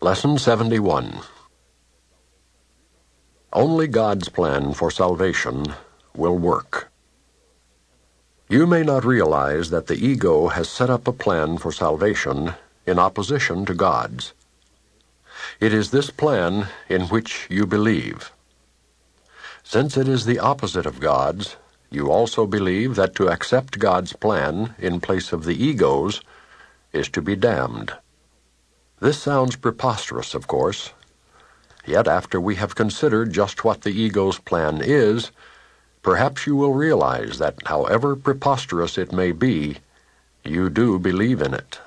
Lesson 71. Only God's plan for salvation will work. You may not realize that the ego has set up a plan for salvation in opposition to God's. It is this plan in which you believe. Since it is the opposite of God's, you also believe that to accept God's plan in place of the ego's is to be damned. This sounds preposterous, of course. Yet after we have considered just what the ego's plan is, perhaps you will realize that however preposterous it may be, you do believe in it.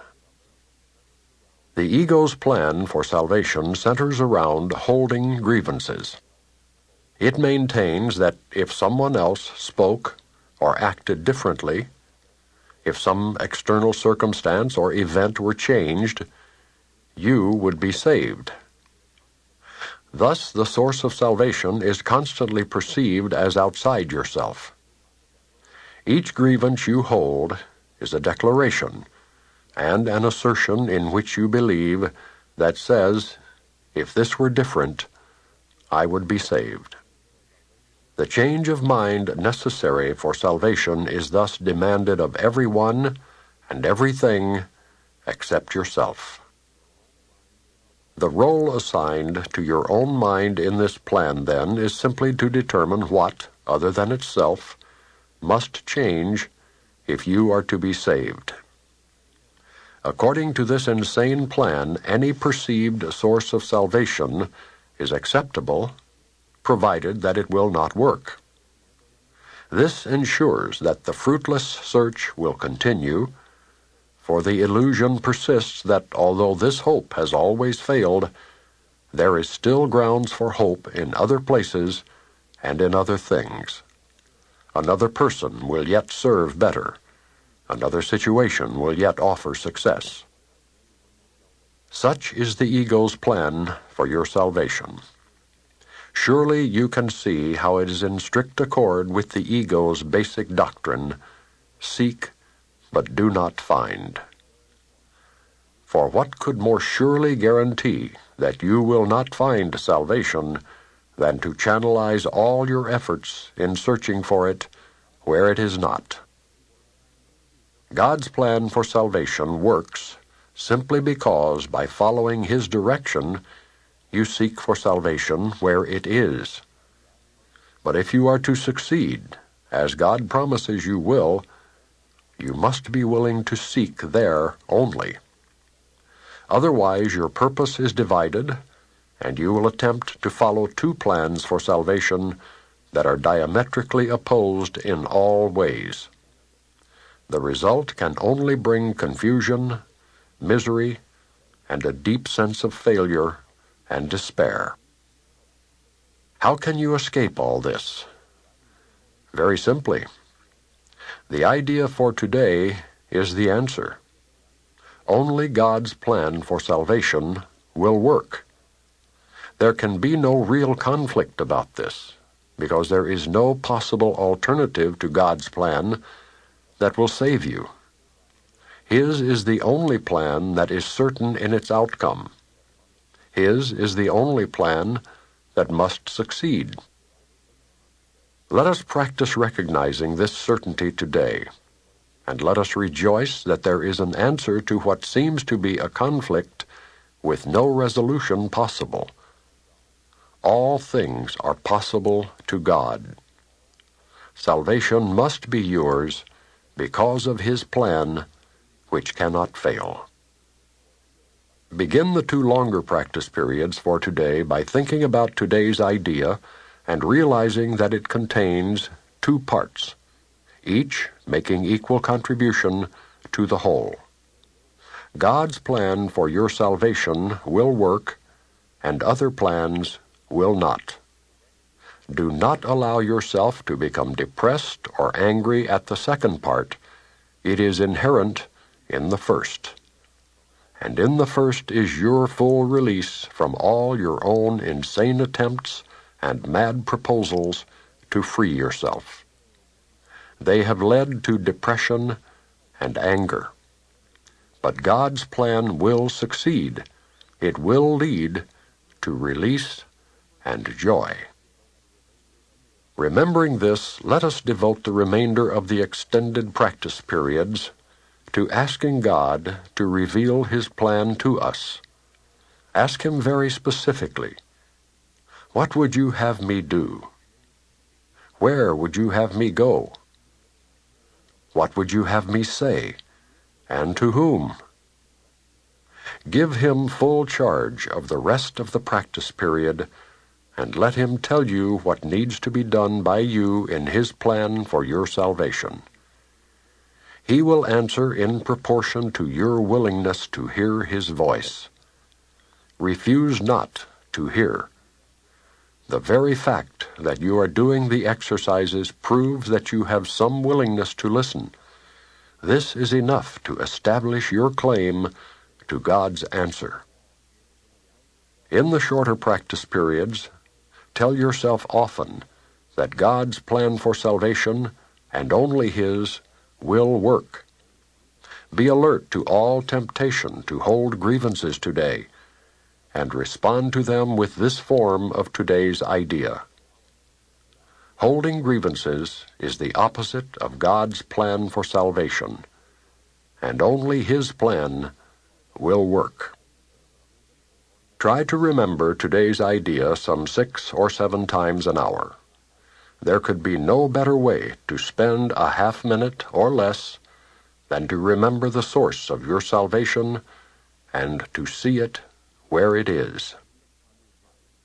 The ego's plan for salvation centers around holding grievances. It maintains that if someone else spoke or acted differently, if some external circumstance or event were changed, you would be saved. Thus, the source of salvation is constantly perceived as outside yourself. Each grievance you hold is a declaration and an assertion in which you believe that says, if this were different, I would be saved. The change of mind necessary for salvation is thus demanded of everyone and everything except yourself. The role assigned to your own mind in this plan, then, is simply to determine what, other than itself, must change if you are to be saved. According to this insane plan, any perceived source of salvation is acceptable, provided that it will not work. This ensures that the fruitless search will continue, for the illusion persists that although this hope has always failed, there is still grounds for hope in other places and in other things. Another person will yet serve better. Another situation will yet offer success. Such is the ego's plan for your salvation. Surely you can see how it is in strict accord with the ego's basic doctrine, seek, but do not find. For what could more surely guarantee that you will not find salvation than to channelize all your efforts in searching for it where it is not? God's plan for salvation works simply because by following His direction you seek for salvation where it is. But if you are to succeed, as God promises you will, you must be willing to seek there only. Otherwise, your purpose is divided, and you will attempt to follow two plans for salvation that are diametrically opposed in all ways. The result can only bring confusion, misery, and a deep sense of failure and despair. How can you escape all this? Very simply. The idea for today is the answer. Only God's plan for salvation will work. There can be no real conflict about this, because there is no possible alternative to God's plan that will save you. His is the only plan that is certain in its outcome. His is the only plan that must succeed. Let us practice recognizing this certainty today, and let us rejoice that there is an answer to what seems to be a conflict with no resolution possible. All things are possible to God. Salvation must be yours because of His plan, which cannot fail. Begin the 2 longer practice periods for today by thinking about today's idea and realizing that it contains 2 parts, each making equal contribution to the whole. God's plan for your salvation will work, and other plans will not. Do not allow yourself to become depressed or angry at the second part. It is inherent in the first. And in the first is your full release from all your own insane attempts and mad proposals to free yourself. They have led to depression and anger. But God's plan will succeed, It will lead to release and joy. Remembering this, let us devote the remainder of the extended practice periods to asking God to reveal His plan to us. Ask Him very specifically, "What would you have me do? Where would you have me go? What would you have me say, and to whom?" Give Him full charge of the rest of the practice period, and let Him tell you what needs to be done by you in His plan for your salvation. He will answer in proportion to your willingness to hear His voice. Refuse not to hear. The very fact that you are doing the exercises proves that you have some willingness to listen. This is enough to establish your claim to God's answer. In the shorter practice periods, tell yourself often that God's plan for salvation, and only His, will work. Be alert to all temptation to hold grievances today, and respond to them with this form of today's idea. Holding grievances is the opposite of God's plan for salvation, and only His plan will work. Try to remember today's idea some 6 or 7 times an hour. There could be no better way to spend a half-minute or less than to remember the source of your salvation and to see it where it is.